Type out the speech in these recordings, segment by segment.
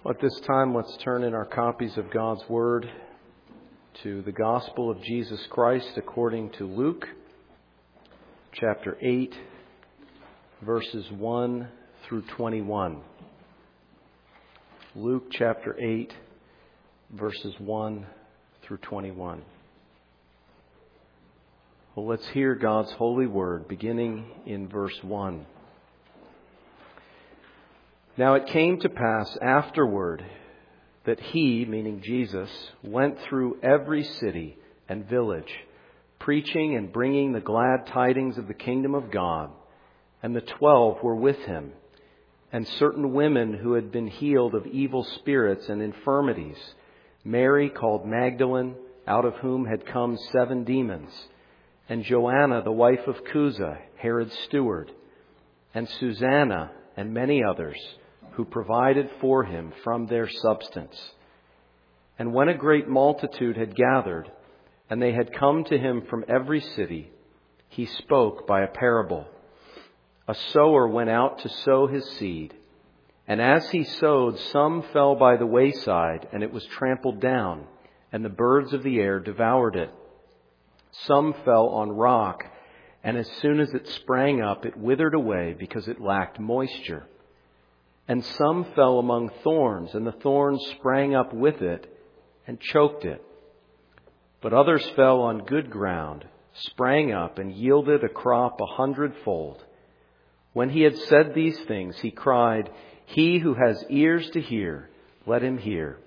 At this time, let's turn in our copies of God's Word to the Gospel of Jesus Christ according to Luke, chapter 8, verses 1 through 21. Luke chapter 8, verses 1 through 21. Well, let's hear God's holy word, beginning in verse 1. Now it came to pass afterward that he, meaning Jesus, went through every city and village, preaching and bringing the glad tidings of the kingdom of God. And the 12 were with him, and certain women who had been healed of evil spirits and infirmities, Mary called Magdalene, out of whom had come 7 demons, and Joanna, the wife of Chuza, Herod's steward, and Susanna, and many others, who provided for him from their substance. And when a great multitude had gathered, and they had come to him from every city, he spoke by a parable. A sower went out to sow his seed, and as he sowed, some fell by the wayside, and it was trampled down, and the birds of the air devoured it. Some fell on rock, and as soon as it sprang up, it withered away because it lacked moisture. And some fell among thorns, and the thorns sprang up with it and choked it. But others fell on good ground, sprang up, and yielded a crop 100-fold. When he had said these things, he cried, "He who has ears to hear, let him hear."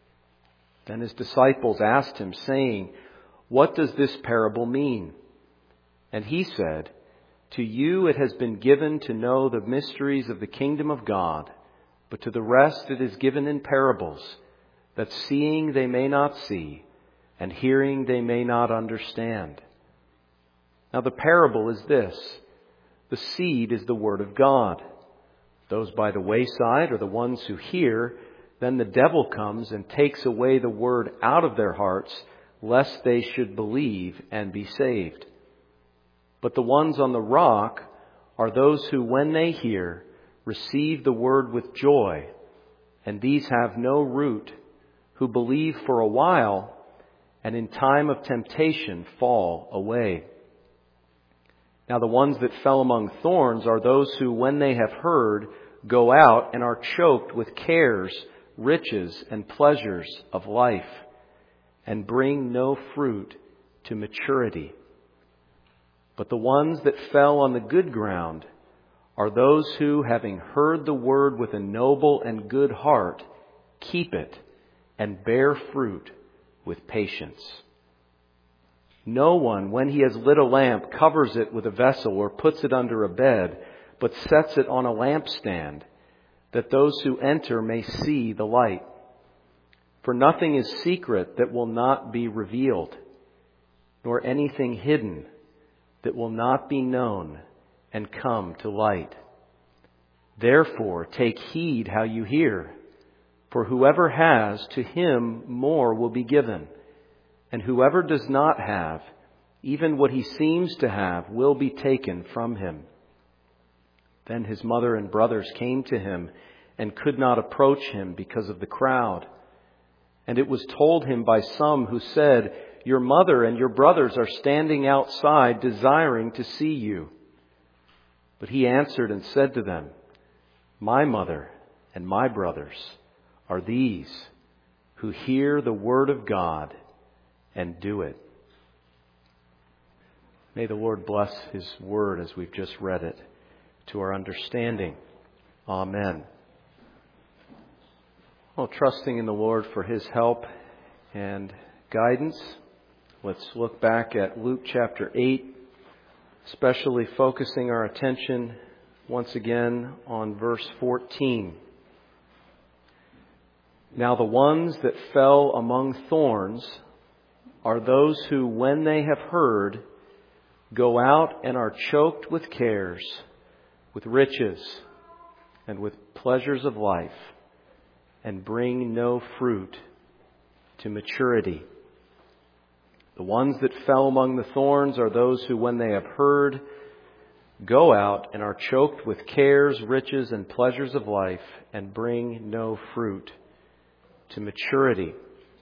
Then his disciples asked him, saying, "What does this parable mean?" And he said, "To you it has been given to know the mysteries of the kingdom of God, but to the rest it is given in parables, that seeing they may not see, and hearing they may not understand." Now the parable is this: the seed is the word of God. Those by the wayside are the ones who hear. Then the devil comes and takes away the word out of their hearts, lest they should believe and be saved. But the ones on the rock are those who, when they hear, receive the word with joy, and these have no root, who believe for a while, and in time of temptation fall away. Now the ones that fell among thorns are those who, when they have heard, go out and are choked with cares, riches, and pleasures of life, and bring no fruit to maturity. But the ones that fell on the good ground are those who, having heard the word with a noble and good heart, keep it and bear fruit with patience. No one, when he has lit a lamp, covers it with a vessel or puts it under a bed, but sets it on a lampstand, that those who enter may see the light. For nothing is secret that will not be revealed, nor anything hidden that will not be known and come to light. Therefore, take heed how you hear. For whoever has, to him more will be given. And whoever does not have, even what he seems to have, will be taken from him. Then his mother and brothers came to him and could not approach him because of the crowd. And it was told him by some who said, "Your mother and your brothers are standing outside desiring to see you." But he answered and said to them, "My mother and my brothers are these who hear the word of God and do it." May the Lord bless his word as we've just read it to our understanding. Amen. Well, trusting in the Lord for his help and guidance, let's look back at Luke chapter 8, especially focusing our attention once again on verse 14. Now the ones that fell among thorns are those who, when they have heard, go out and are choked with cares, with riches, and with pleasures of life, and bring no fruit to maturity. The ones that fell among the thorns are those who, when they have heard, go out and are choked with cares, riches, and pleasures of life, and bring no fruit to maturity.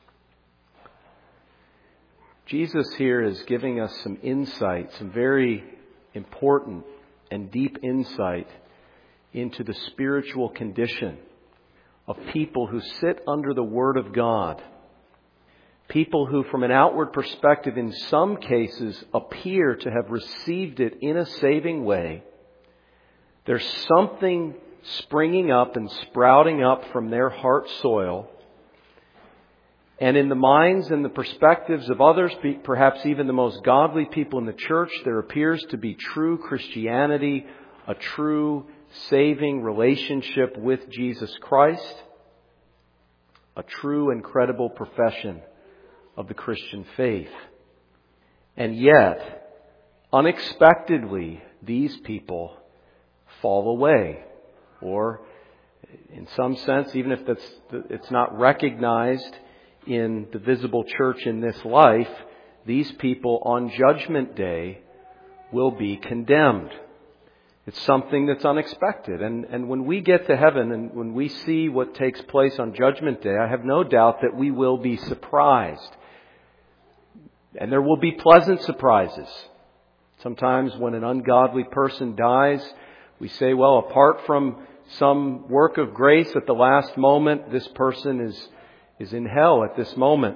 Jesus here is giving us some insight, some very important and deep insight into the spiritual condition of people who sit under the Word of God. People who, from an outward perspective, in some cases appear to have received it in a saving way. There's something springing up and sprouting up from their heart soil. And in the minds and the perspectives of others, perhaps even the most godly people in the church, there appears to be true Christianity, a true saving relationship with Jesus Christ, a true and credible profession of the Christian faith. And yet, unexpectedly, these people fall away. Or, in some sense, even if it's not recognized in the visible church in this life, these people on Judgment Day will be condemned. It's something that's unexpected. And when we get to heaven and when we see what takes place on Judgment Day, I have no doubt that we will be surprised. And there will be pleasant surprises. Sometimes when an ungodly person dies, we say, well, apart from some work of grace at the last moment, this person is in hell at this moment.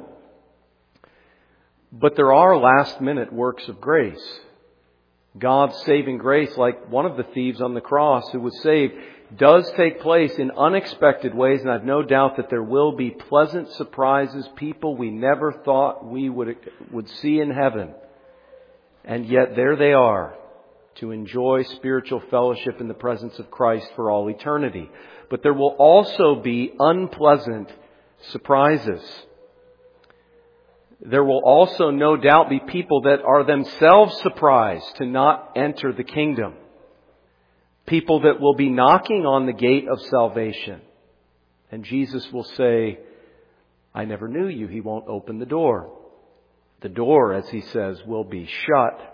But there are last-minute works of grace. God's saving grace, like one of the thieves on the cross who was saved, does take place in unexpected ways, and I've no doubt that there will be pleasant surprises, people we never thought we would see in heaven. And yet there they are, to enjoy spiritual fellowship in the presence of Christ for all eternity. But there will also be unpleasant surprises. There will also no doubt be people that are themselves surprised to not enter the kingdom. People that will be knocking on the gate of salvation. And Jesus will say, I never knew you. He won't open the door. The door, as He says, will be shut.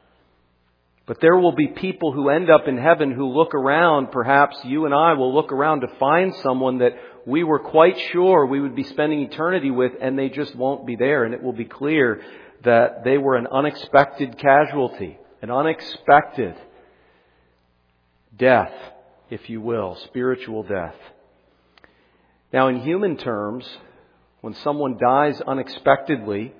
But there will be people who end up in heaven who look around. Perhaps you and I will look around to find someone that we were quite sure we would be spending eternity with, and they just won't be there. And it will be clear that they were an unexpected casualty, an unexpected death, if you will, spiritual death. Now, in human terms, when someone dies unexpectedly,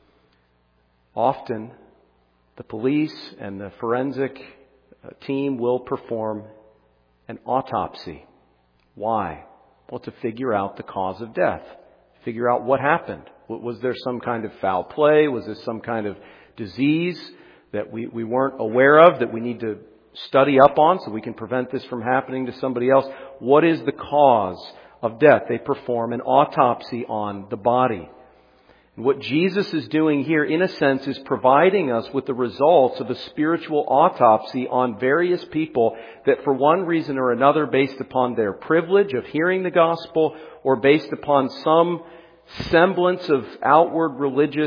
often the police and the forensic team will perform an autopsy. Why? Well, to figure out the cause of death. Figure out what happened. Was there some kind of foul play? Was there some kind of disease that we weren't aware of that we need to study up on so we can prevent this from happening to somebody else? What is the cause of death? They perform an autopsy on the body. And what Jesus is doing here, in a sense, is providing us with the results of a spiritual autopsy on various people that for one reason or another, based upon their privilege of hearing the gospel or based upon some semblance of outward religious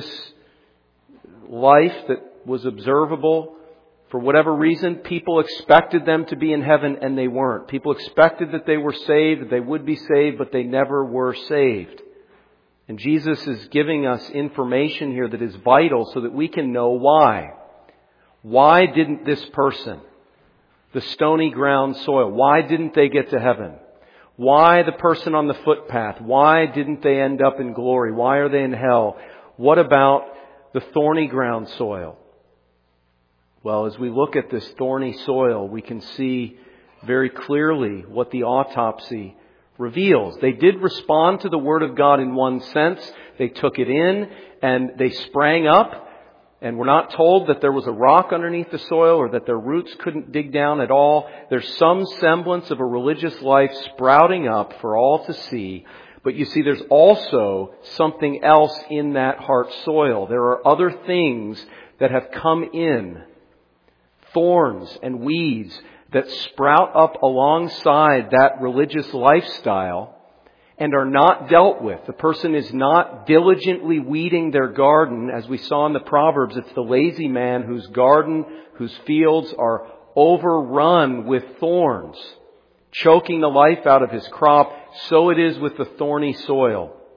life that was observable, for whatever reason, people expected them to be in heaven and they weren't. People expected that they were saved, that they would be saved, but they never were saved. And Jesus is giving us information here that is vital so that we can know why. Why didn't this person, the stony ground soil, why didn't they get to heaven? Why the person on the footpath? Why didn't they end up in glory? Why are they in hell? What about the thorny ground soil? Well, as we look at this thorny soil, we can see very clearly what the autopsy reveals. They did respond to the Word of God in one sense. They took it in and they sprang up. And we're not told that there was a rock underneath the soil or that their roots couldn't dig down at all. There's some semblance of a religious life sprouting up for all to see. But you see, there's also something else in that heart soil. There are other things that have come in, thorns and weeds that sprout up alongside that religious lifestyle and are not dealt with. The person is not diligently weeding their garden. As we saw in the Proverbs, it's the lazy man whose garden, whose fields are overrun with thorns, choking the life out of his crop. So it is with the thorny soil.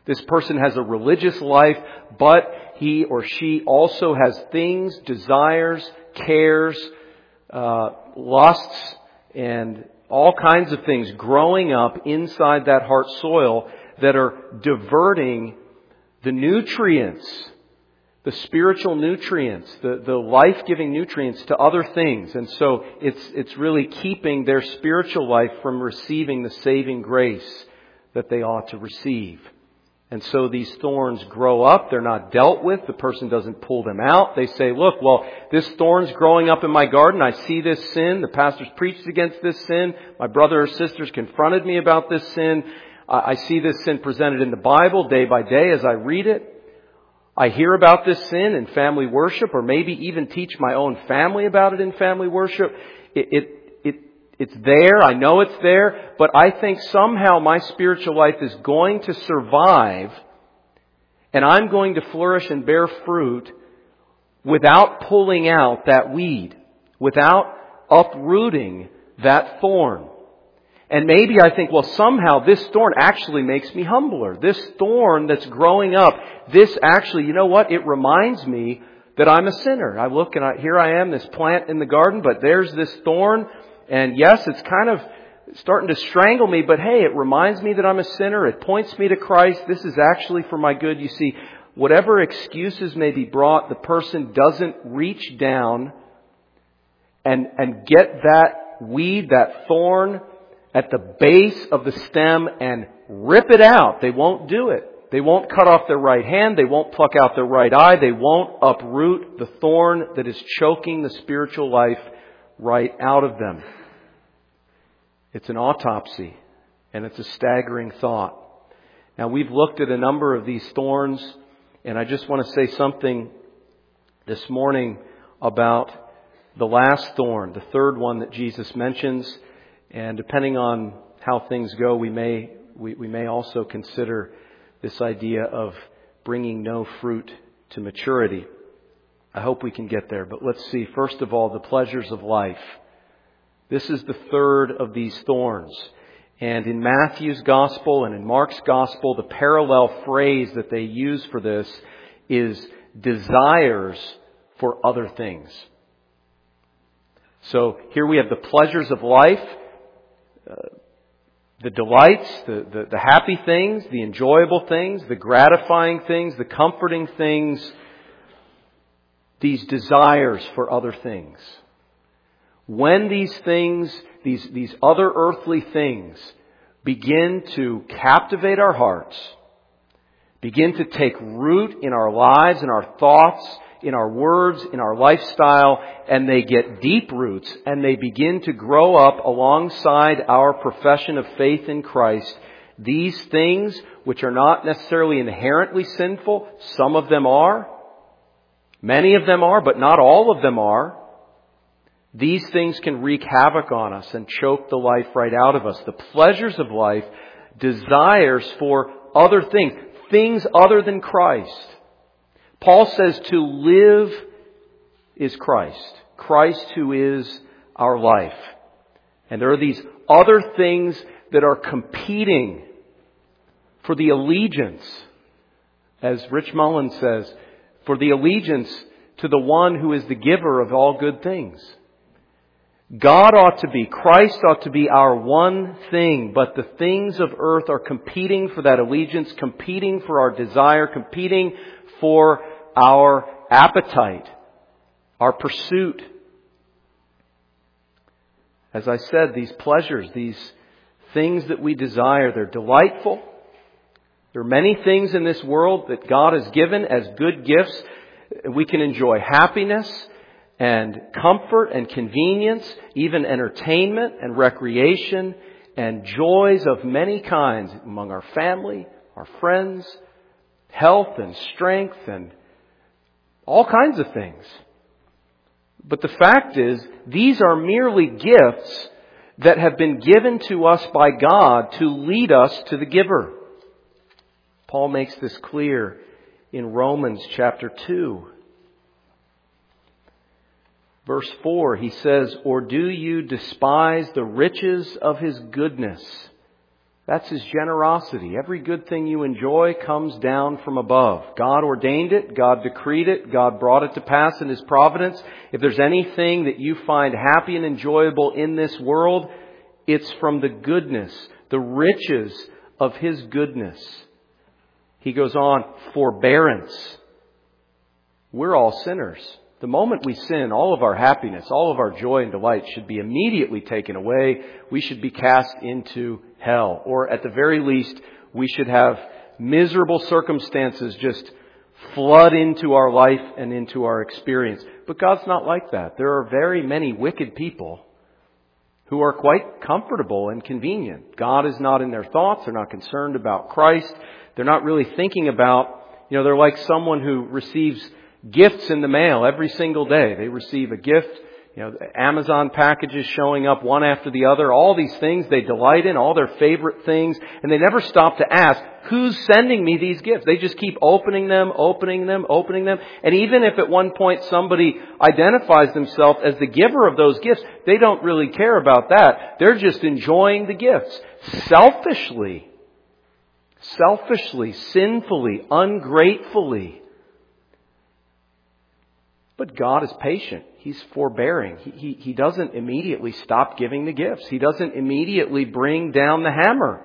This person has a religious life, but he or she also has things, desires, cares, lusts, and all kinds of things growing up inside that heart soil that are diverting the nutrients, the spiritual nutrients, the life-giving nutrients to other things. And so it's really keeping their spiritual life from receiving the saving grace that they ought to receive. And so these thorns grow up. They're not dealt with. The person doesn't pull them out. They say, look, well, this thorn's growing up in my garden. I see this sin. The pastor's preached against this sin. My brother or sister's confronted me about this sin. I see this sin presented in the Bible day by day as I read it. I hear about this sin in family worship, or maybe even teach my own family about it in family worship. It's there. I know it's there. But I think somehow my spiritual life is going to survive, and I'm going to flourish and bear fruit without pulling out that weed, without uprooting that thorn. And maybe I think, well, somehow this thorn actually makes me humbler. This thorn that's growing up, this actually, you know what? It reminds me that I'm a sinner. I look and here I am, this plant in the garden, but there's this thorn. And yes, it's kind of starting to strangle me, but hey, it reminds me that I'm a sinner. It points me to Christ. This is actually for my good. You see, whatever excuses may be brought, the person doesn't reach down and get that weed, that thorn, at the base of the stem and rip it out. They won't do it. They won't cut off their right hand. They won't pluck out their right eye. They won't uproot the thorn that is choking the spiritual life right out of them. It's an autopsy, and it's a staggering thought. Now, we've looked at a number of these thorns, and I just want to say something this morning about the last thorn, the third one that Jesus mentions. And depending on how things go, we may also consider this idea of bringing no fruit to maturity. I hope we can get there. But let's see. First of all, the pleasures of life. This is the third of these thorns. And in Matthew's Gospel and in Mark's Gospel, the parallel phrase that they use for this is desires for other things. So here we have the pleasures of life, the delights, the happy things, the enjoyable things, the gratifying things, the comforting things, these desires for other things. When these things, these other earthly things begin to captivate our hearts, begin to take root in our lives, in our thoughts, in our words, in our lifestyle, and they get deep roots and they begin to grow up alongside our profession of faith in Christ, these things, which are not necessarily inherently sinful, some of them are, many of them are, but not all of them are. These things can wreak havoc on us and choke the life right out of us. The pleasures of life, desires for other things, things other than Christ. Paul says to live is Christ. Christ who is our life. And there are these other things that are competing for the allegiance, as Rich Mullen says, for the allegiance to the one who is the giver of all good things. God ought to be, Christ ought to be our one thing, but the things of earth are competing for that allegiance, competing for our desire, competing for our appetite, our pursuit. As I said, these pleasures, these things that we desire, they're delightful. There are many things in this world that God has given as good gifts. We can enjoy happiness and comfort and convenience, even entertainment and recreation and joys of many kinds among our family, our friends, health and strength and all kinds of things. But the fact is, these are merely gifts that have been given to us by God to lead us to the giver. Paul makes this clear in Romans chapter 2. Verse 4, he says, "Or do you despise the riches of His goodness, That's His generosity. Every good thing you enjoy comes down from above. God ordained it. God decreed it. God brought it to pass in His providence. If there's anything that you find happy and enjoyable in this world, it's from the goodness, the riches of His goodness. He goes on, forbearance. We're all sinners. The moment we sin, all of our happiness, all of our joy and delight should be immediately taken away. We should be cast into hell. Or at the very least, we should have miserable circumstances just flood into our life and into our experience. But God's not like that. There are very many wicked people who are quite comfortable and convenient. God is not in their thoughts. They're not concerned about Christ. They're not really thinking about, they're like someone who receives gifts in the mail every single day. They receive a gift, Amazon packages showing up one after the other, all these things they delight in, all their favorite things, and they never stop to ask, who's sending me these gifts? They just keep opening them. And even if at one point somebody identifies themselves as the giver of those gifts, they don't really care about that. They're just enjoying the gifts. Selfishly, sinfully, ungratefully. But God is patient. He's forbearing. He doesn't immediately stop giving the gifts. He doesn't immediately bring down the hammer.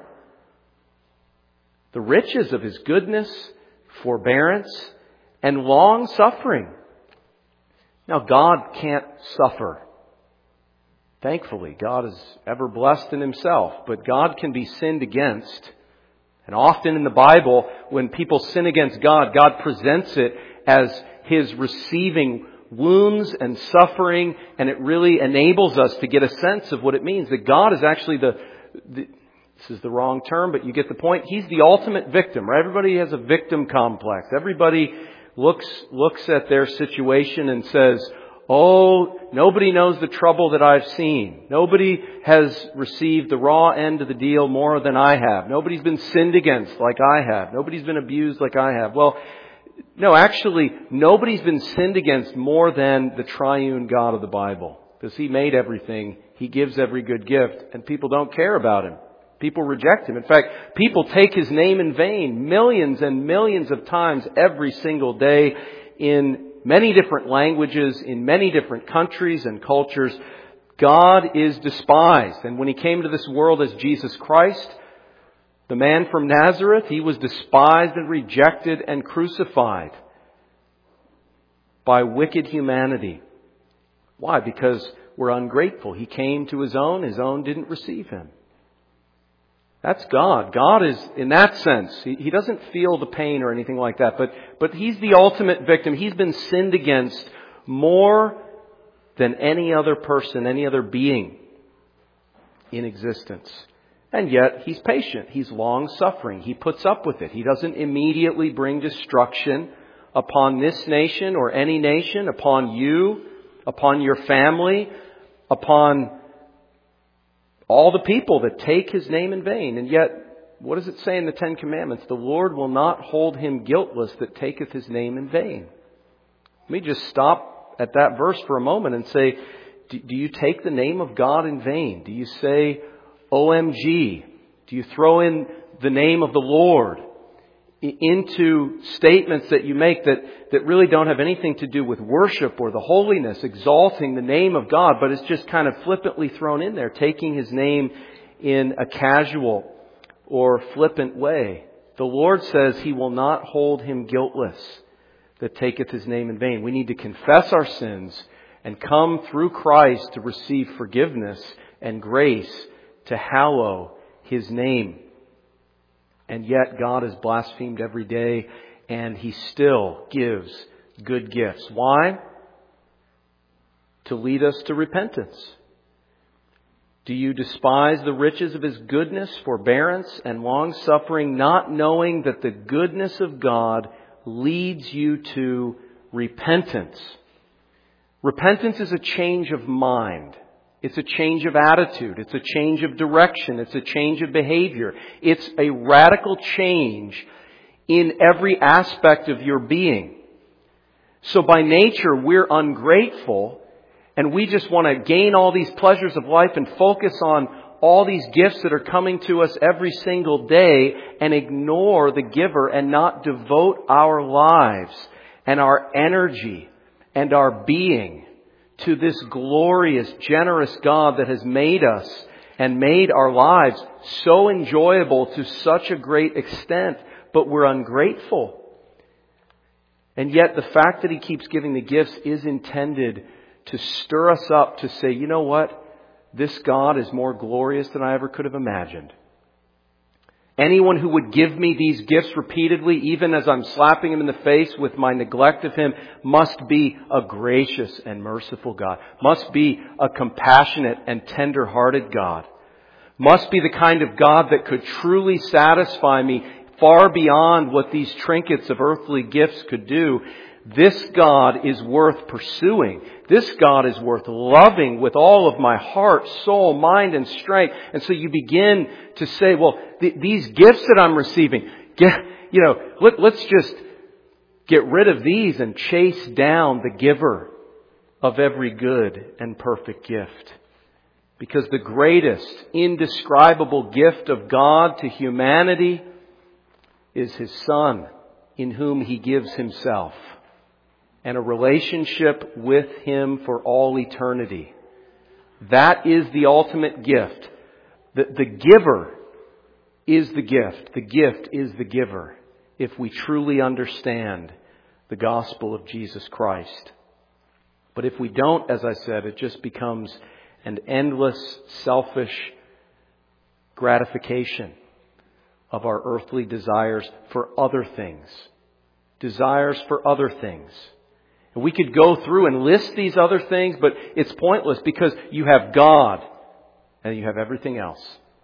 The riches of His goodness, forbearance, and long suffering. Now, God can't suffer. Thankfully, God is ever blessed in Himself. But God can be sinned against. And often in the Bible, when people sin against God, God presents it as His receiving wounds and suffering, and it really enables us to get a sense of what it means. That God is actually this is the wrong term, but you get the point. He's the ultimate victim, right? Everybody has a victim complex. Everybody looks at their situation and says, oh, nobody knows the trouble that I've seen. Nobody has received the raw end of the deal more than I have. Nobody's been sinned against like I have. Nobody's been abused like I have. Well, no, actually, nobody's been sinned against more than the triune God of the Bible. Because He made everything. He gives every good gift. And people don't care about Him. People reject Him. In fact, people take His name in vain millions and millions of times every single day in many different languages, in many different countries and cultures. God is despised. And when He came to this world as Jesus Christ, the man from Nazareth, He was despised and rejected and crucified by wicked humanity. Why? Because we're ungrateful. He came to His own didn't receive Him. That's God. God is, in that sense, He doesn't feel the pain or anything like that, but He's the ultimate victim. He's been sinned against more than any other person, any other being in existence. And yet, He's patient. He's long-suffering. He puts up with it. He doesn't immediately bring destruction upon this nation or any nation, upon you, upon your family, upon all the people that take His name in vain. And yet, what does it say in the Ten Commandments? The Lord will not hold him guiltless that taketh His name in vain. Let me just stop at that verse for a moment and say, do you take the name of God in vain? Do you say, OMG? Do you throw in the name of the Lord into statements that you make that really don't have anything to do with worship or the holiness, exalting the name of God, but it's just kind of flippantly thrown in there, taking His name in a casual or flippant way? The Lord says He will not hold him guiltless that taketh His name in vain. We need to confess our sins and come through Christ to receive forgiveness and grace to hallow His name. And yet God is blasphemed every day, and He still gives good gifts. Why? To lead us to repentance. Do you despise the riches of His goodness, forbearance, and long-suffering, not knowing that the goodness of God leads you to repentance? Repentance is a change of mind. It's a change of attitude. It's a change of direction. It's a change of behavior. It's a radical change in every aspect of your being. So by nature, we're ungrateful, and we just want to gain all these pleasures of life and focus on all these gifts that are coming to us every single day and ignore the giver and not devote our lives and our energy and our being to this glorious, generous God that has made us and made our lives so enjoyable to such a great extent, but we're ungrateful. And yet the fact that He keeps giving the gifts is intended to stir us up to say, you know what? This God is more glorious than I ever could have imagined. Anyone who would give me these gifts repeatedly, even as I'm slapping him in the face with my neglect of him, must be a gracious and merciful God. Must be a compassionate and tender-hearted God. Must be the kind of God that could truly satisfy me far beyond what these trinkets of earthly gifts could do. This God is worth pursuing. This God is worth loving with all of my heart, soul, mind, and strength. And so you begin to say, well, these gifts that I'm receiving, let's just get rid of these and chase down the giver of every good and perfect gift. Because the greatest, indescribable gift of God to humanity is His Son, in whom He gives Himself, and a relationship with Him for all eternity. That is the ultimate gift. The giver is the gift. The gift is the giver, if we truly understand the gospel of Jesus Christ. But if we don't, as I said, it just becomes an endless, selfish gratification of our earthly desires for other things. Desires for other things. And we could go through and list these other things, but it's pointless because you have God and you have everything else.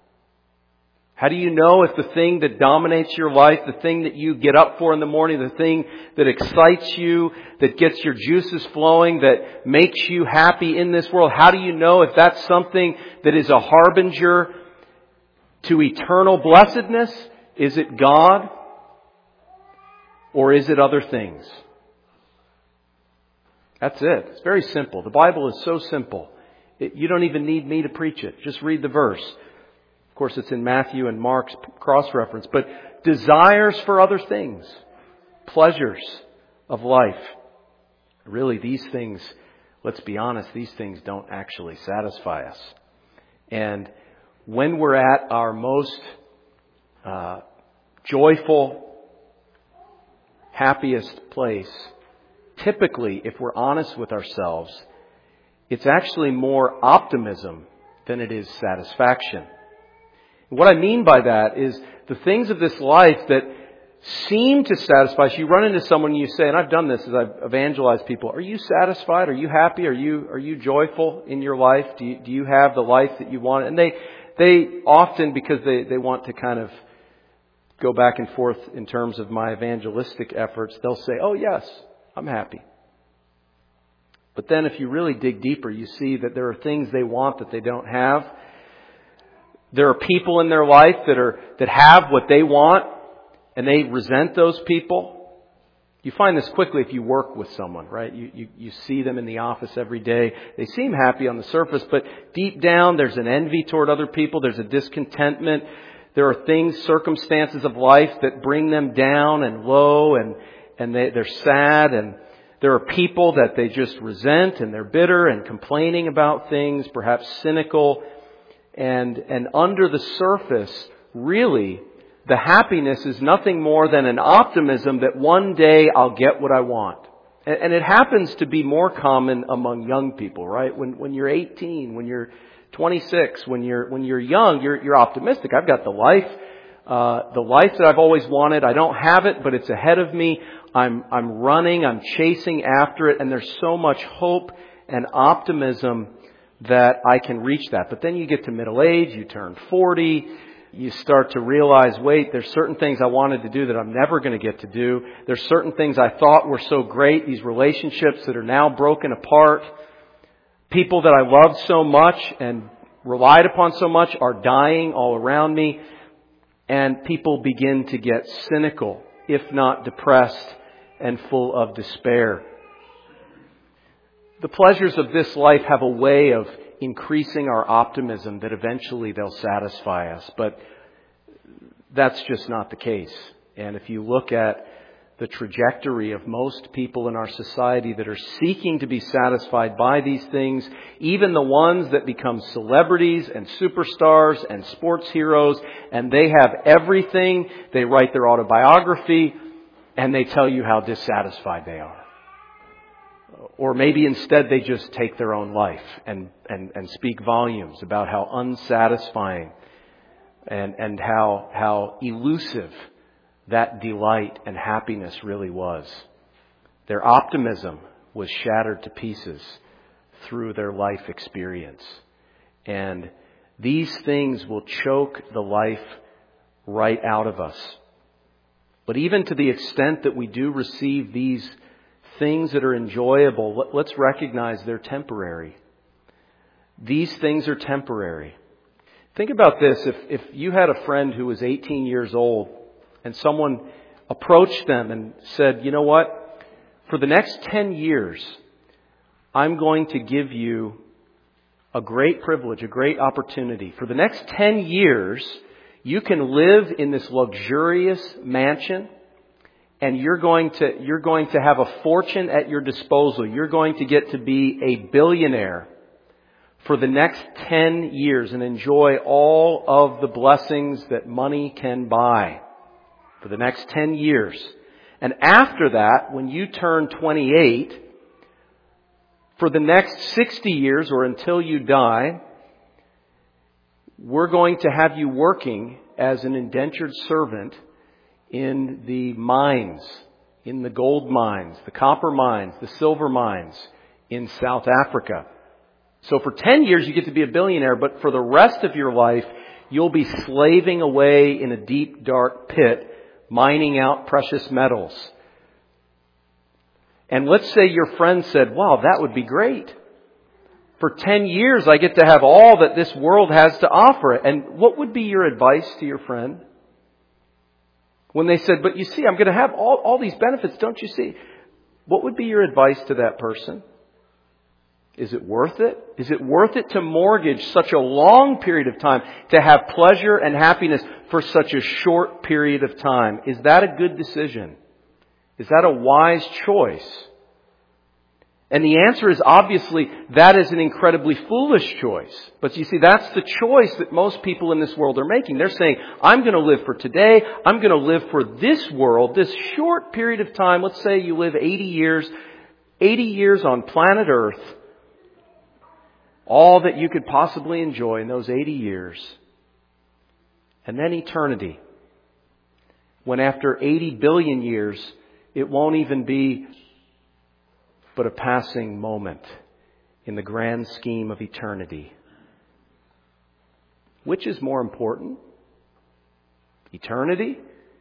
How do you know if the thing that dominates your life, the thing that you get up for in the morning, the thing that excites you, that gets your juices flowing, that makes you happy in this world, how do you know if that's something that is a harbinger to eternal blessedness? Is it God? Or is it other things? That's it. It's very simple. The Bible is so simple. You don't even need me to preach it. Just read the verse. Of course, it's in Matthew and Mark's cross-reference. But desires for other things. Pleasures of life. Really, these things, let's be honest, these things don't actually satisfy us. And when we're at our most joyful, happiest place, typically, if we're honest with ourselves, it's actually more optimism than it is satisfaction. What I mean by that is the things of this life that seem to satisfy us. You run into someone and you say, and I've done this as I've evangelized people, are you satisfied? Are you happy? Are you joyful in your life? Do you have the life that you want? And they often, because they want to kind of go back and forth in terms of my evangelistic efforts, they'll say, oh yes, I'm happy. But then if you really dig deeper, you see that there are things they want that they don't have. There are people in their life that have what they want, and they resent those people. You find this quickly if you work with someone, right? You see them in the office every day. They seem happy on the surface, but deep down there's an envy toward other people. There's a discontentment. There are things, circumstances of life that bring them down and low, and they're sad, and there are people that they just resent, and they're bitter and complaining about things, perhaps cynical. And under the surface, really, the happiness is nothing more than an optimism that one day I'll get what I want. And it happens to be more common among young people, right? When you're 18, when you're 26, when you're young, you're optimistic. I've got the life that I've always wanted. I don't have it, but it's ahead of me. I'm running, I'm chasing after it, and there's so much hope and optimism that I can reach that. But then you get to middle age, you turn 40, you start to realize, wait, there's certain things I wanted to do that I'm never going to get to do. There's certain things I thought were so great, these relationships that are now broken apart. People that I loved so much and relied upon so much are dying all around me. And people begin to get cynical, if not depressed and full of despair. The pleasures of this life have a way of increasing our optimism that eventually they'll satisfy us. But that's just not the case. And if you look at the trajectory of most people in our society that are seeking to be satisfied by these things, even the ones that become celebrities and superstars and sports heroes, and they have everything, they write their autobiography, and they tell you how dissatisfied they are. Or maybe instead they just take their own life and speak volumes about how unsatisfying and how elusive that delight and happiness really was. Their optimism was shattered to pieces through their life experience. And these things will choke the life right out of us. But even to the extent that we do receive these things that are enjoyable, let's recognize they're temporary. These things are temporary. Think about this. If you had a friend who was 18 years old and someone approached them and said, you know what, for the next 10 years, I'm going to give you a great privilege, a great opportunity. For the next 10 years, you can live in this luxurious mansion, and you're going to have a fortune at your disposal. You're going to get to be a billionaire for the next 10 years and enjoy all of the blessings that money can buy for the next 10 years. And after that, when you turn 28, for the next 60 years or until you die, we're going to have you working as an indentured servant in the mines, in the gold mines, the copper mines, the silver mines in South Africa. So for 10 years you get to be a billionaire, but for the rest of your life you'll be slaving away in a deep, dark pit, mining out precious metals. And let's say your friend said, wow, that would be great. For 10 years I get to have all that this world has to offer. And what would be your advice to your friend? When they said, but you see, I'm going to have all these benefits, don't you see? What would be your advice to that person? Is it worth it? Is it worth it to mortgage such a long period of time to have pleasure and happiness for such a short period of time? Is that a good decision? Is that a wise choice? And the answer is obviously that is an incredibly foolish choice. But you see, that's the choice that most people in this world are making. They're saying, I'm going to live for today. I'm going to live for this world, this short period of time. Let's say you live 80 years on planet Earth. All that you could possibly enjoy in those 80 years. And then eternity. When after 80 billion years, it won't even be but a passing moment in the grand scheme of eternity. Which is more important? Eternity?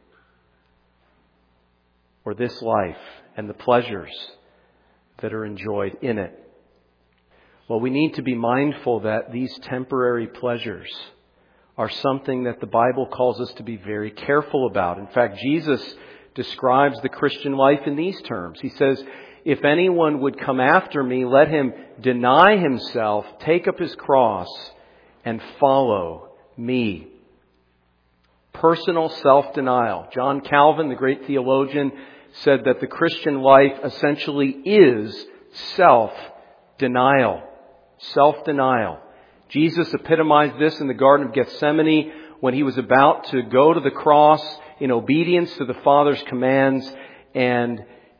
Or this life and the pleasures that are enjoyed in it? Well, we need to be mindful that these temporary pleasures are something that the Bible calls us to be very careful about. In fact, Jesus describes the Christian life in these terms. He says, if anyone would come after me, let him deny himself, take up his cross, and follow me. Personal self-denial. John Calvin, the great theologian, said that the Christian life essentially is self-denial. Self-denial. Jesus epitomized this in the Garden of Gethsemane when he was about to go to the cross in obedience to the Father's commands, and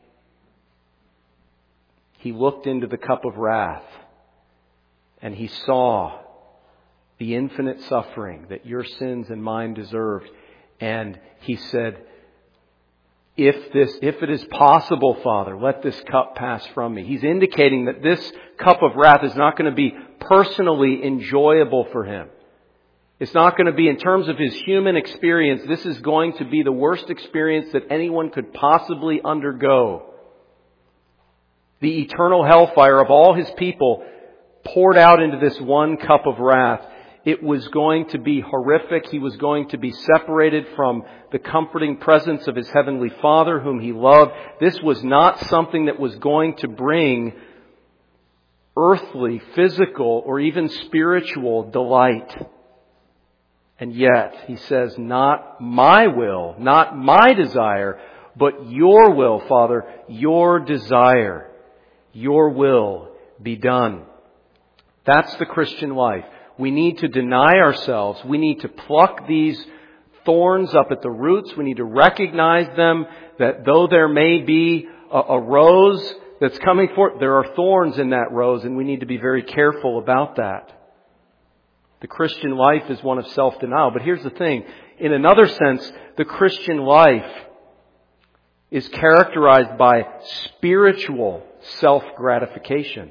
he looked into the cup of wrath and he saw the infinite suffering that your sins and mine deserved. And he said, if it is possible, Father, let this cup pass from me. He's indicating that this cup of wrath is not going to be personally enjoyable for him. It's not going to be, in terms of his human experience, this is going to be the worst experience that anyone could possibly undergo. The eternal hellfire of all his people poured out into this one cup of wrath. It was going to be horrific. He was going to be separated from the comforting presence of his heavenly Father whom he loved. This was not something that was going to bring earthly, physical, or even spiritual delight. And yet, he says, not my will, not my desire, but your will, Father, your desire, your will be done. That's the Christian life. We need to deny ourselves. We need to pluck these thorns up at the roots. We need to recognize them, that though there may be a rose that's coming forth, there are thorns in that rose, and we need to be very careful about that. The Christian life is one of self-denial. But here's the thing. In another sense, the Christian life is characterized by spiritual self-gratification.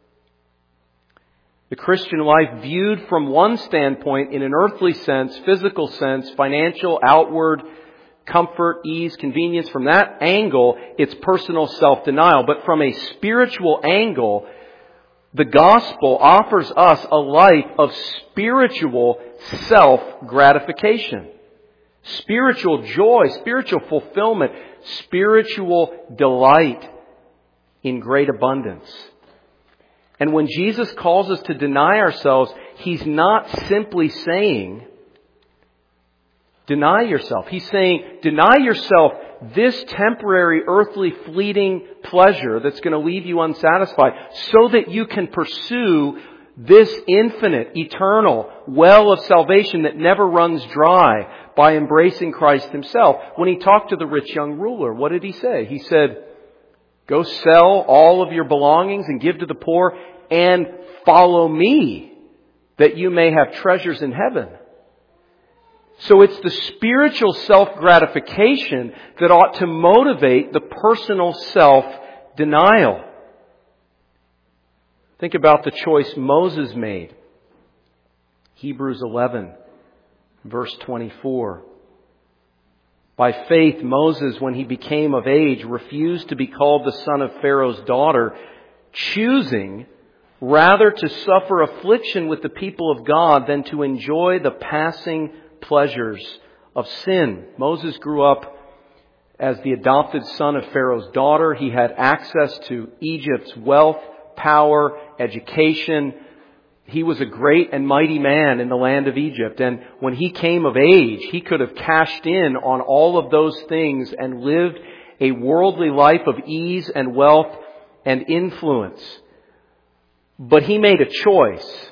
The Christian life viewed from one standpoint in an earthly sense, physical sense, financial, outward, comfort, ease, convenience, from that angle, it's personal self-denial. But from a spiritual angle, the gospel offers us a life of spiritual self-gratification. Spiritual joy, spiritual fulfillment, spiritual delight in great abundance. And when Jesus calls us to deny ourselves, He's not simply saying, deny yourself. He's saying, deny yourself this temporary, earthly, fleeting pleasure that's going to leave you unsatisfied, so that you can pursue this infinite, eternal well of salvation that never runs dry by embracing Christ Himself. When He talked to the rich young ruler, what did He say? He said, go sell all of your belongings and give to the poor and follow me, that you may have treasures in heaven. So it's the spiritual self-gratification that ought to motivate the personal self-denial. Think about the choice Moses made. Hebrews 11, verse 24. By faith, Moses, when he became of age, refused to be called the son of Pharaoh's daughter, choosing rather to suffer affliction with the people of God than to enjoy the passing pleasures of sin. Moses grew up as the adopted son of Pharaoh's daughter. He had access to Egypt's wealth, power, education. He was a great and mighty man in the land of Egypt. And when he came of age, he could have cashed in on all of those things and lived a worldly life of ease and wealth and influence. But he made a choice.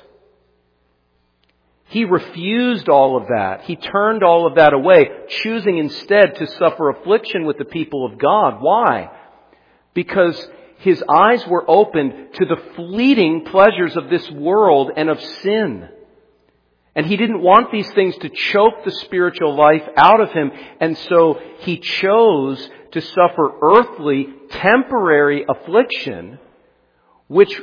He refused all of that. He turned all of that away, choosing instead to suffer affliction with the people of God. Why? Because his eyes were opened to the fleeting pleasures of this world and of sin. And he didn't want these things to choke the spiritual life out of him. And so he chose to suffer earthly, temporary affliction, which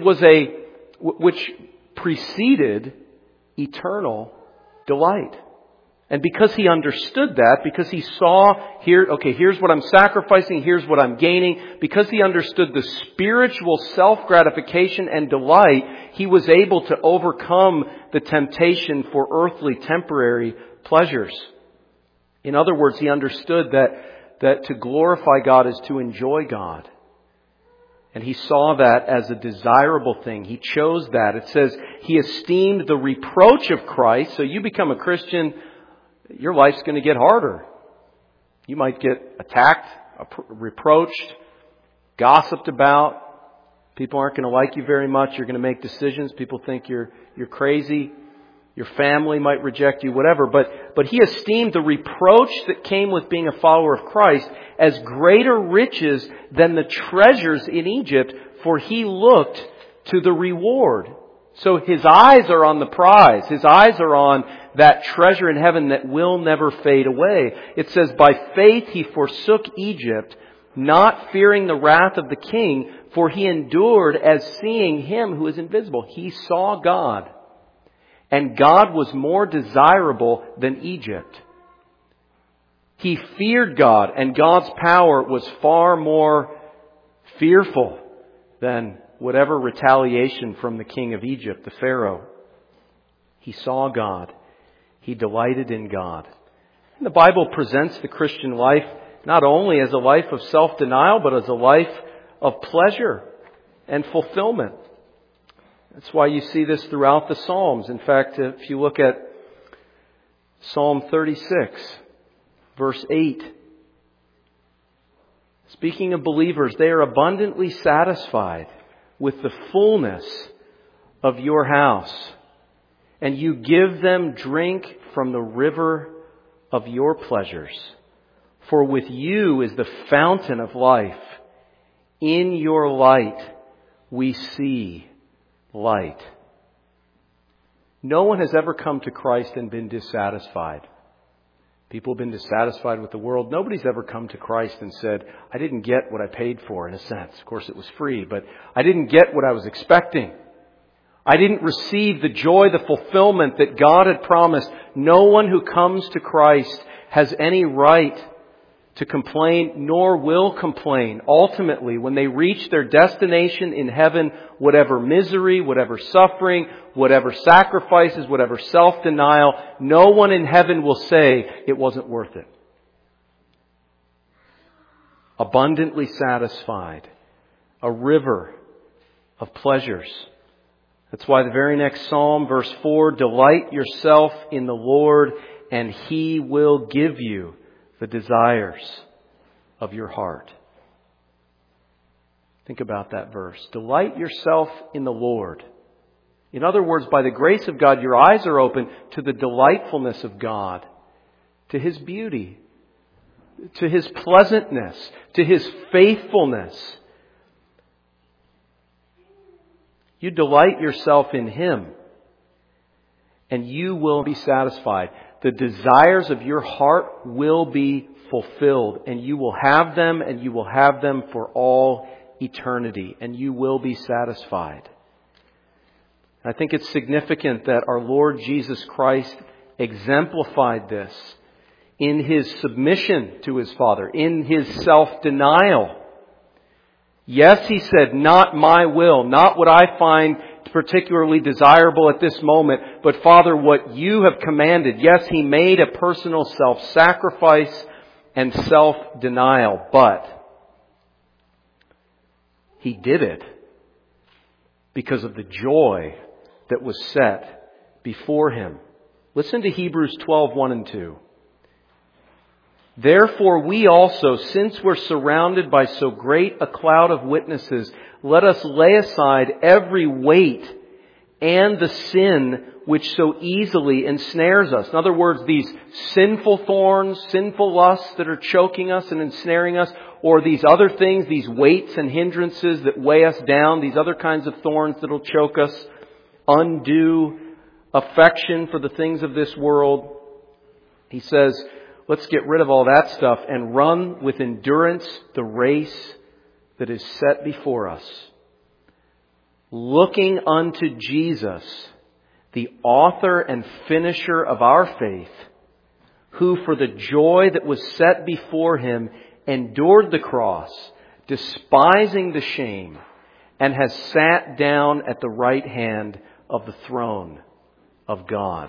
preceded eternal delight. And because he understood that, because he saw here's what I'm sacrificing, here's what I'm gaining, because he understood the spiritual self-gratification and delight, he was able to overcome the temptation for earthly temporary pleasures. In other words, he understood that to glorify God is to enjoy God. And he saw that as a desirable thing. He chose that. It says he esteemed the reproach of Christ. So you become a Christian, your life's going to get harder. You might get attacked, reproached, gossiped about. People aren't going to like you very much. You're going to make decisions. People think you're crazy. Your family might reject you, whatever. But he esteemed the reproach that came with being a follower of Christ as greater riches than the treasures in Egypt, for he looked to the reward. So his eyes are on the prize. His eyes are on that treasure in heaven that will never fade away. It says, by faith he forsook Egypt, not fearing the wrath of the king, for he endured as seeing him who is invisible. He saw God. And God was more desirable than Egypt. He feared God, and God's power was far more fearful than whatever retaliation from the king of Egypt, the Pharaoh. He saw God. He delighted in God. And the Bible presents the Christian life not only as a life of self-denial, but as a life of pleasure and fulfillment. That's why you see this throughout the Psalms. In fact, if you look at Psalm 36, verse 8, speaking of believers, they are abundantly satisfied with the fullness of your house, and you give them drink from the river of your pleasures. For with you is the fountain of life. In your light we see light. No one has ever come to Christ and been dissatisfied. People have been dissatisfied with the world. Nobody's ever come to Christ and said, I didn't get what I paid for, in a sense. Of course, it was free, but I didn't get what I was expecting. I didn't receive the joy, the fulfillment that God had promised. No one who comes to Christ has any right to complain, nor will complain. Ultimately, when they reach their destination in heaven, whatever misery, whatever suffering, whatever sacrifices, whatever self-denial, no one in heaven will say it wasn't worth it. Abundantly satisfied. A river of pleasures. That's why the very next Psalm, verse 4, delight yourself in the Lord, and He will give you the desires of your heart. Think about that verse. Delight yourself in the Lord. In other words, by the grace of God, your eyes are open to the delightfulness of God, to His beauty, to His pleasantness, to His faithfulness. You delight yourself in Him, and you will be satisfied. The desires of your heart will be fulfilled, and you will have them, and you will have them for all eternity, and you will be satisfied. I think it's significant that our Lord Jesus Christ exemplified this in His submission to His Father, in His self-denial. Yes, He said, not my will, not what I find particularly desirable at this moment, but Father, what you have commanded. Yes, He made a personal self-sacrifice and self-denial, but He did it because of the joy that was set before Him. Listen to Hebrews 12:1 and 2. Therefore we also, since we're surrounded by so great a cloud of witnesses, let us lay aside every weight and the sin which so easily ensnares us. In other words, these sinful thorns, sinful lusts that are choking us and ensnaring us, or these other things, these weights and hindrances that weigh us down, these other kinds of thorns that will choke us, undue affection for the things of this world. He says, let's get rid of all that stuff and run with endurance the race that is set before us. Looking unto Jesus, the author and finisher of our faith, who for the joy that was set before Him endured the cross, despising the shame, and has sat down at the right hand of the throne of God.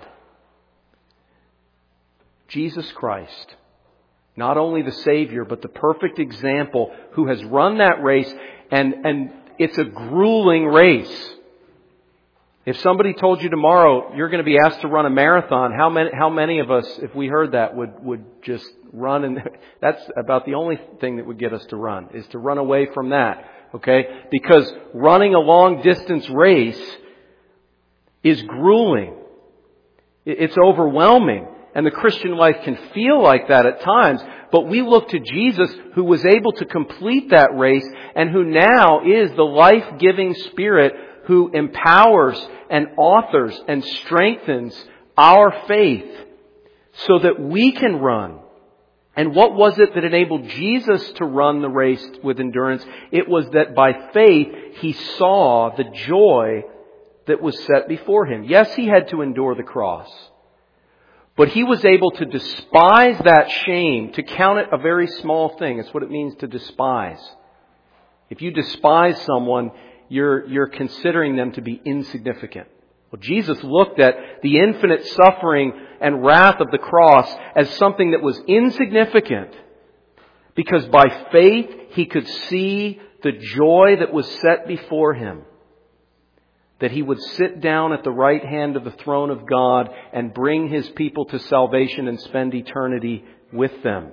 Jesus Christ, not only the Savior, but the perfect example who has run that race, and it's a grueling race. If somebody told you tomorrow you're going to be asked to run a marathon, how many of us, if we heard that, would just run? And that's about the only thing that would get us to run, is to run away from that. Okay? Because running a long distance race is grueling. It's overwhelming. And the Christian life can feel like that at times. But we look to Jesus, who was able to complete that race and who now is the life-giving Spirit who empowers and authors and strengthens our faith so that we can run. And what was it that enabled Jesus to run the race with endurance? It was that by faith He saw the joy that was set before Him. Yes, He had to endure the cross. But He was able to despise that shame, to count it a very small thing. It's what it means to despise. If you despise someone, you're considering them to be insignificant. Well, Jesus looked at the infinite suffering and wrath of the cross as something that was insignificant, because by faith He could see the joy that was set before Him. that He would sit down at the right hand of the throne of God and bring His people to salvation and spend eternity with them.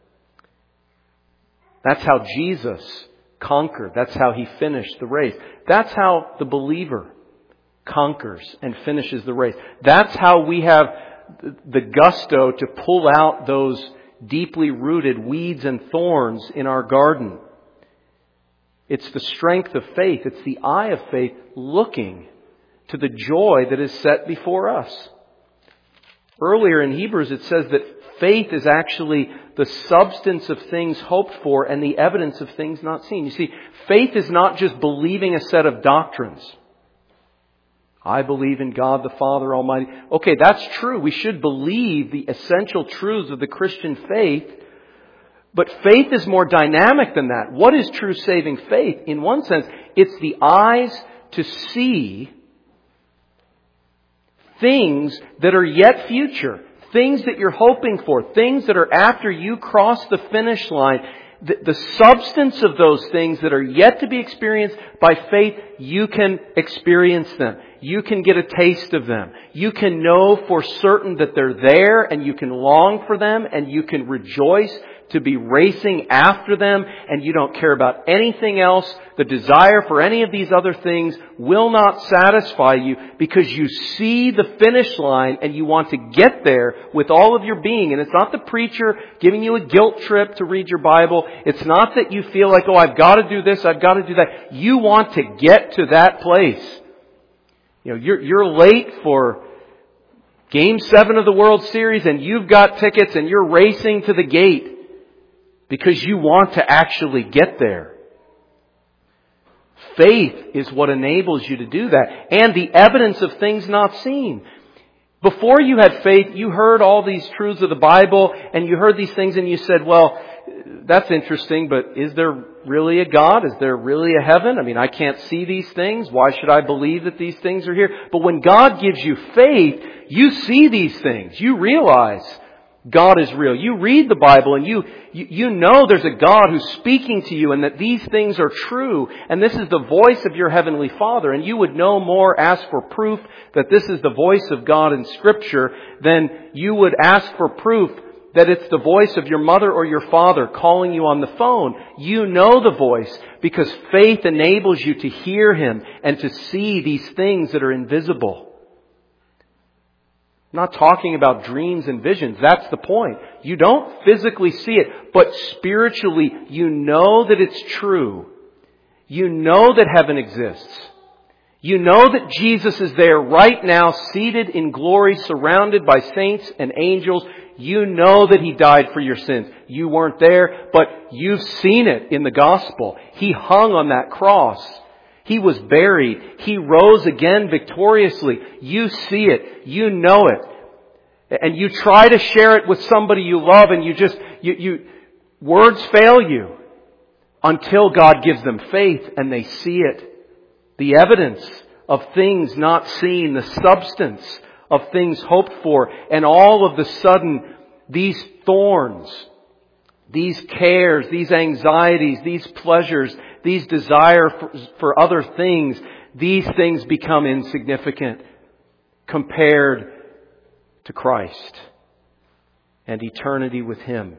That's how Jesus conquered. That's how He finished the race. That's how the believer conquers and finishes the race. That's how we have the gusto to pull out those deeply rooted weeds and thorns in our garden. It's the strength of faith. It's the eye of faith looking to the joy that is set before us. Earlier in Hebrews it says that faith is actually the substance of things hoped for and the evidence of things not seen. You see, faith is not just believing a set of doctrines. I believe in God the Father Almighty. Okay, that's true. We should believe the essential truths of the Christian faith. But faith is more dynamic than that. What is true saving faith? In one sense, it's the eyes to see things that are yet future. Things that you're hoping for. Things that are after you cross the finish line. The substance of those things that are yet to be experienced by faith, you can experience them. You can get a taste of them. You can know for certain that they're there and you can long for them and you can rejoice to be racing after them, and you don't care about anything else. The desire for any of these other things will not satisfy you because you see the finish line and you want to get there with all of your being. And it's not the preacher giving you a guilt trip to read your Bible. It's not that you feel like, oh, I've got to do this, I've got to do that. You want to get to that place. You know, you're late for Game 7 of the World Series and you've got tickets and you're racing to the gate because you want to actually get there. Faith is what enables you to do that. And the evidence of things not seen. Before you had faith, you heard all these truths of the Bible and you heard these things and you said, well, that's interesting, but is there really a God? Is there really a heaven? I mean, I can't see these things. Why should I believe that these things are here? But when God gives you faith, you see these things. You realize God is real. You read the Bible and you know there's a God who's speaking to you and that these things are true. And this is the voice of your Heavenly Father. And you would no more ask for proof that this is the voice of God in Scripture than you would ask for proof that it's the voice of your mother or your father calling you on the phone. You know the voice because faith enables you to hear Him and to see these things that are invisible. I'm not talking about dreams and visions. That's the point. You don't physically see it, but spiritually you know that it's true. You know that heaven exists. You know that Jesus is there right now, seated in glory, surrounded by saints and angels. You know that He died for your sins. You weren't there, but you've seen it in the gospel. He hung on that cross. He was buried. He rose again victoriously. You see it. You know it. And you try to share it with somebody you love and words fail you until God gives them faith and they see it. The evidence of things not seen, the substance of things hoped for, and all of the sudden these thorns, these cares, these anxieties, these pleasures, these desire for other things, these things become insignificant compared to Christ and eternity with Him.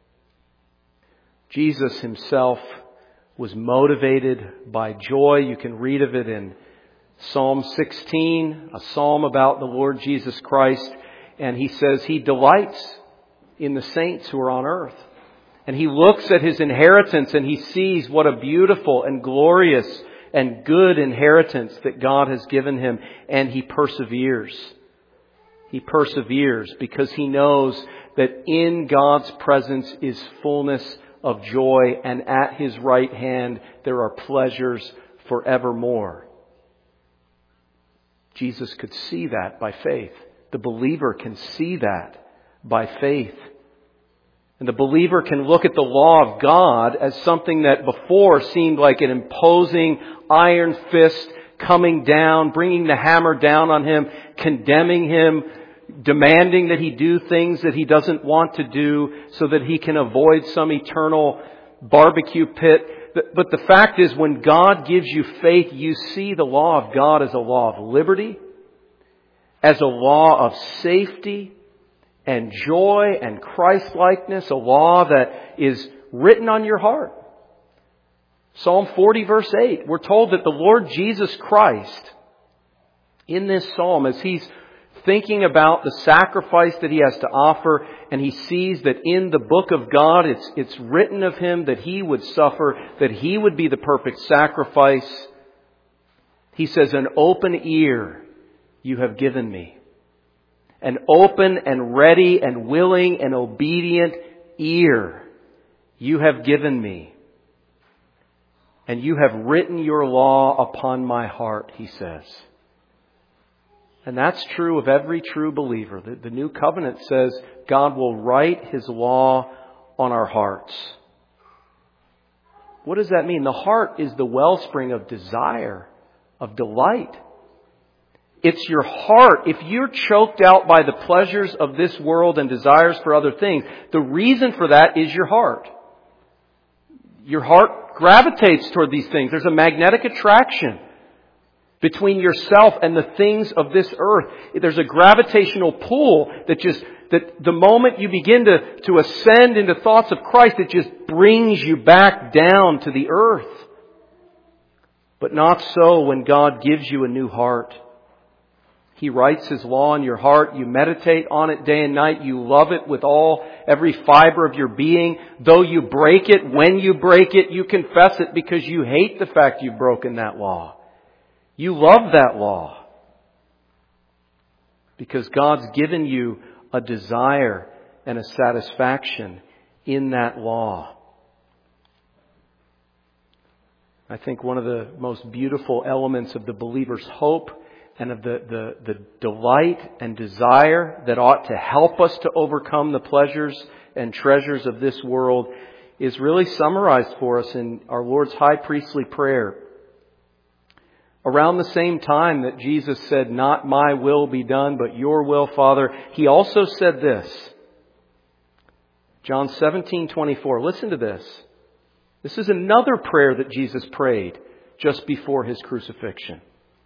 Jesus Himself was motivated by joy. You can read of it in Psalm 16, a psalm about the Lord Jesus Christ. And He says He delights in the saints who are on earth. And He looks at His inheritance and He sees what a beautiful and glorious and good inheritance that God has given Him. And He perseveres. He perseveres because He knows that in God's presence is fullness of joy, and at His right hand there are pleasures forevermore. Jesus could see that by faith. The believer can see that by faith. And the believer can look at the law of God as something that before seemed like an imposing iron fist coming down, bringing the hammer down on him, condemning him, demanding that he do things that he doesn't want to do so that he can avoid some eternal barbecue pit. But the fact is, when God gives you faith, you see the law of God as a law of liberty, as a law of safety and joy and Christ-likeness, a law that is written on your heart. Psalm 40 verse 8, we're told that the Lord Jesus Christ, in this psalm, as He's thinking about the sacrifice that He has to offer, and He sees that in the book of God it's written of Him that He would suffer, that He would be the perfect sacrifice. He says, an open ear you have given me. An open and ready and willing and obedient ear you have given me. And you have written your law upon my heart, He says. And that's true of every true believer. The New Covenant says God will write His law on our hearts. What does that mean? The heart is the wellspring of desire, of delight. It's your heart. If you're choked out by the pleasures of this world and desires for other things, the reason for that is your heart. Your heart gravitates toward these things. There's a magnetic attraction between yourself and the things of this earth. There's a gravitational pull that the moment you begin to ascend into thoughts of Christ, it just brings you back down to the earth. But not so when God gives you a new heart. He writes His law in your heart. You meditate on it day and night. You love it with every fiber of your being. Though you break it, when you break it, you confess it because you hate the fact you've broken that law. You love that law because God's given you a desire and a satisfaction in that law. I think one of the most beautiful elements of the believer's hope and of the delight and desire that ought to help us to overcome the pleasures and treasures of this world is really summarized for us in our Lord's high priestly prayer. Around the same time that Jesus said, "Not my will be done, but your will, Father," He also said this. John 17:24. Listen to this. This is another prayer that Jesus prayed just before His crucifixion.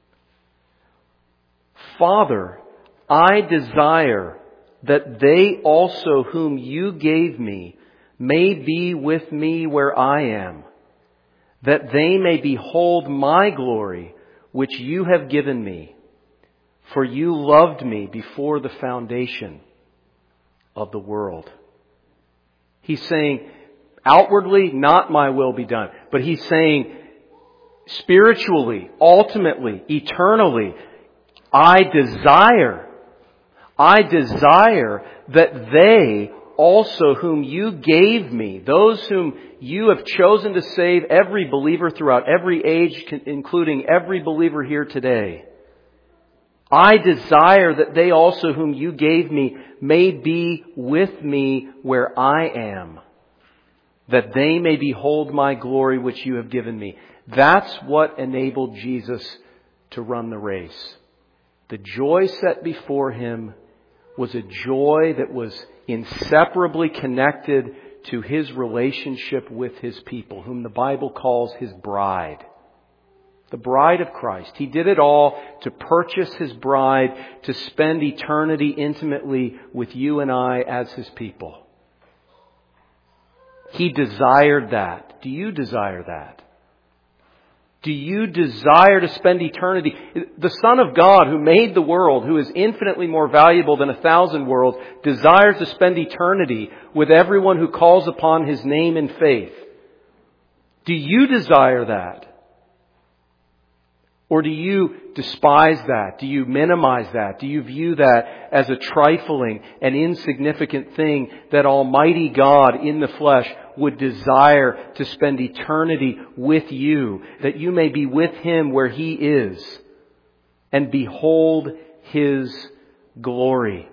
"Father, I desire that they also whom you gave me may be with me where I am, that they may behold my glory, which you have given me. For you loved me before the foundation of the world." He's saying, outwardly, not my will be done. But He's saying, spiritually, ultimately, eternally, I desire that they also whom you gave me, those whom you have chosen to save, every believer throughout every age, including every believer here today. I desire that they also whom you gave me may be with me where I am, that they may behold my glory which you have given me. That's what enabled Jesus to run the race. The joy set before Him was a joy that was inseparably connected to His relationship with His people, whom the Bible calls His bride. The bride of Christ. He did it all to purchase His bride, to spend eternity intimately with you and I as His people. He desired that. Do you desire that? Do you desire to spend eternity? The Son of God who made the world, who is infinitely more valuable than 1,000 worlds, desires to spend eternity with everyone who calls upon His name in faith. Do you desire that? Or do you despise that? Do you minimize that? Do you view that as a trifling and insignificant thing that Almighty God in the flesh would desire to spend eternity with you, that you may be with Him where He is and behold His glory?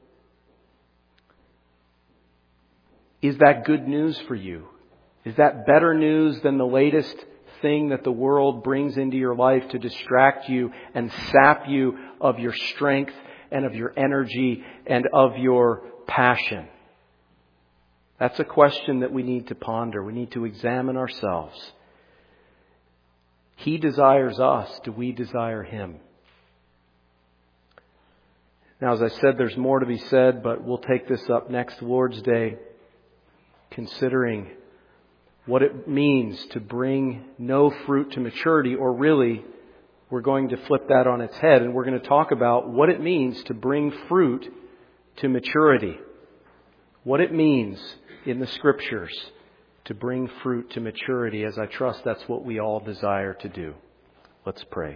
Is that good news for you? Is that better news than the latest thing that the world brings into your life to distract you and sap you of your strength and of your energy and of your passion? That's a question that we need to ponder. We need to examine ourselves. He desires us. Do we desire Him? Now, as I said, there's more to be said, but we'll take this up next Lord's Day, considering what it means to bring no fruit to maturity, or really, we're going to flip that on its head, and we're going to talk about what it means to bring fruit to maturity. What it means in the Scriptures to bring fruit to maturity, as I trust that's what we all desire to do. Let's pray.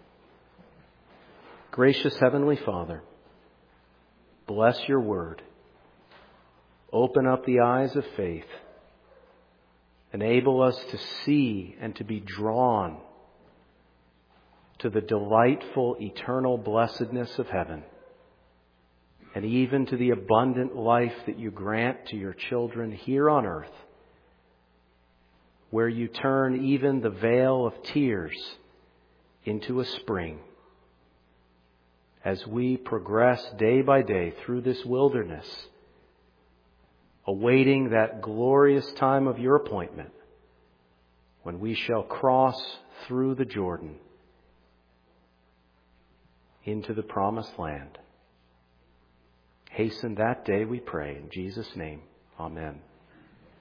Gracious Heavenly Father, bless your word. Open up the eyes of faith. Enable us to see and to be drawn to the delightful, eternal blessedness of heaven, and even to the abundant life that you grant to your children here on earth, where you turn even the vale of tears into a spring. As we progress day by day through this wilderness, awaiting that glorious time of your appointment, when we shall cross through the Jordan into the promised land. Hasten that day, we pray. In Jesus' name, amen.